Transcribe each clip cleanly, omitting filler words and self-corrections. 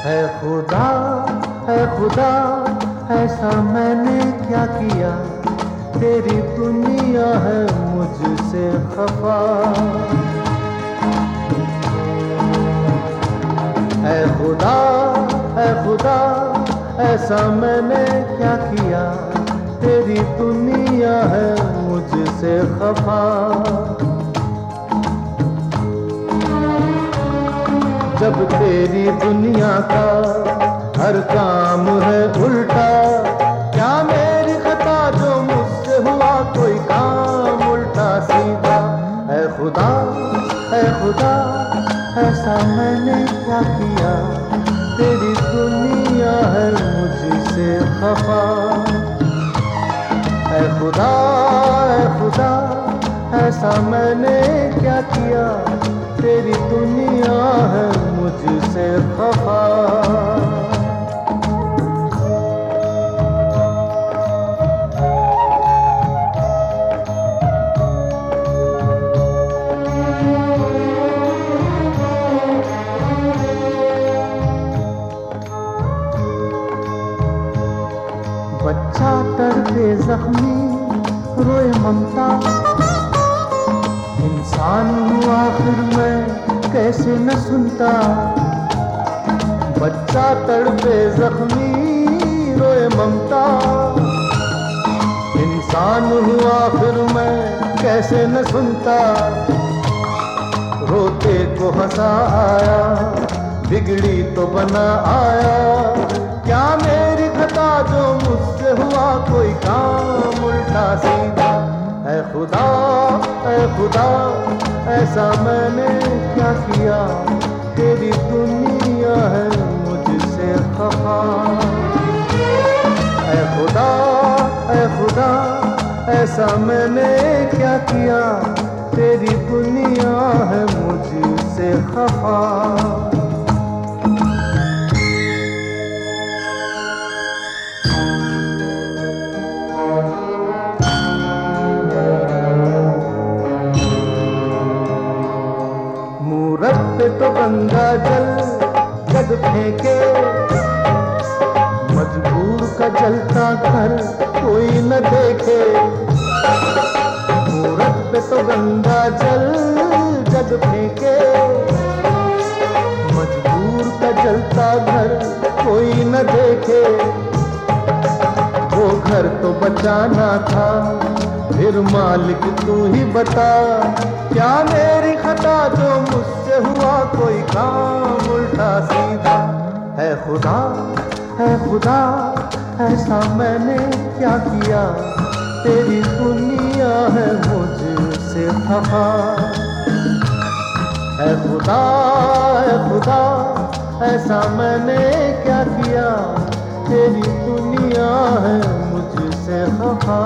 खुदा है खुदा, ऐसा मैंने क्या किया, तेरी दुनिया है मुझसे खफा। है खुदा, ऐसा मैंने क्या किया, तेरी दुनिया है मुझसे खफा। जब तेरी दुनिया का हर काम है उल्टा, क्या मेरी खता जो मुझसे हुआ कोई काम उल्टा सीधा। है खुदा, ऐसा मैंने क्या किया, तेरी दुनिया है मुझसे खफा। है खुदा, ऐसा मैंने क्या किया, तेरी दुनिया है मुझसे खफा। बच्चा तड़पे जख्मी रोए ममता, इंसान हूँ आखिर मैं कैसे न सुनता। बच्चा तड़पे जख्मी रोए ममता, इंसान हूँ आखिर मैं कैसे न सुनता। रोते को हंसा आया, बिगड़ी तो बना आया, क्या मेरी खता जो मुझसे हुआ कोई काम उल्टा सीधा। है खुदा, ऐसा मैंने क्या किया, तेरी दुनिया है मुझसे खफा। है खुदा, ऐसा मैंने क्या किया, तेरी दुनिया है मुझसे खफा। मूरत पे तो गंगा जल जग फेंके, मजबूर का जलता घर कोई न देखे। मूरत पे तो गंगा जल जग फेंके, मजबूर का जलता घर कोई न देखे। वो घर तो बचाना था, फिर मालिक तू ही बता, क्या मेरी खता जो मुझसे हुआ कोई काम उल्टा सीधा। है खुदा, ऐसा मैंने क्या किया, तेरी दुनिया है मुझसे खफा। है खुदा, ऐसा मैंने क्या किया, तेरी दुनिया है मुझसे खफा।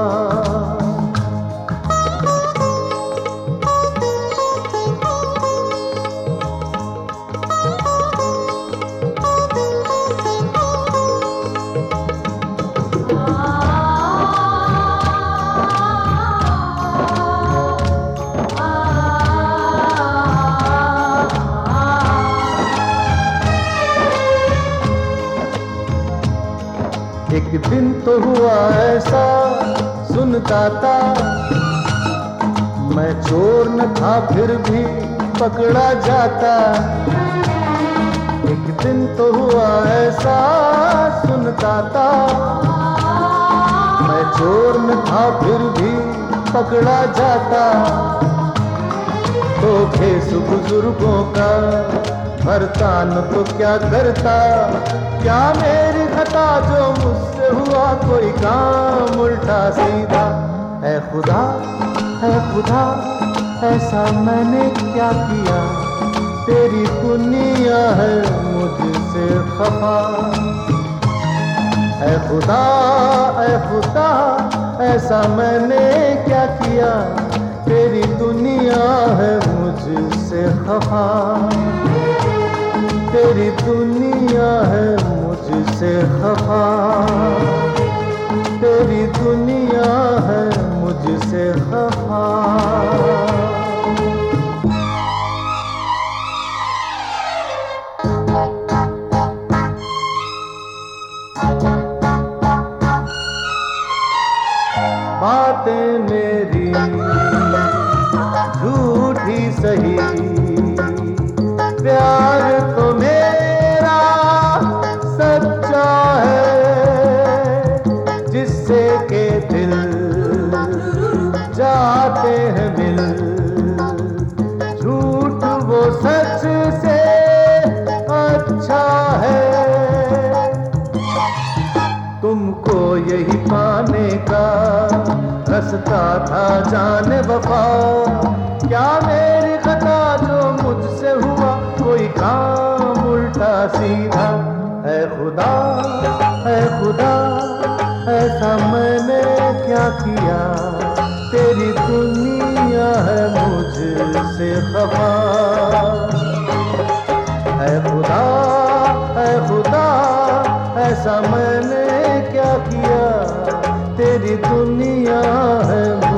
एक दिन तो हुआ ऐसा सुनता था, मैं चोर न था फिर भी पकड़ा जाता। एक दिन तो हुआ ऐसा सुनता था, मैं चोर न था फिर भी पकड़ा जाता। तो खेस बुजुर्गों का भरतान तो क्या करता, क्या मेरी खता जो मुझसे हुआ कोई काम उल्टा सीधा। है खुदा, ऐसा मैंने क्या किया, तेरी दुनिया है मुझसे खफा। है खुदा, ऐसा मैंने क्या किया, तेरी दुनिया है मुझसे खफा। तेरी दुनिया है मुझसे खफा, तेरी दुनिया है मुझसे खफा। बातें मेरी झूठी सही, प्यार तो मेरा सच्चा है, जिससे के दिल जाते हैं मिल। झूठ वो सच से अच्छा है, तुमको यही पाने का रास्ता था जाने वफा। क्या मेरी खता जो मुझसे हुआ, कोई काम उल्टा सीधा। है खुदा, है खुदा, ऐसा मैंने क्या किया, तेरी दुनिया है मुझसे खफा। है खुदा, है खुदा, ऐसा मैंने क्या किया, तेरी दुनिया है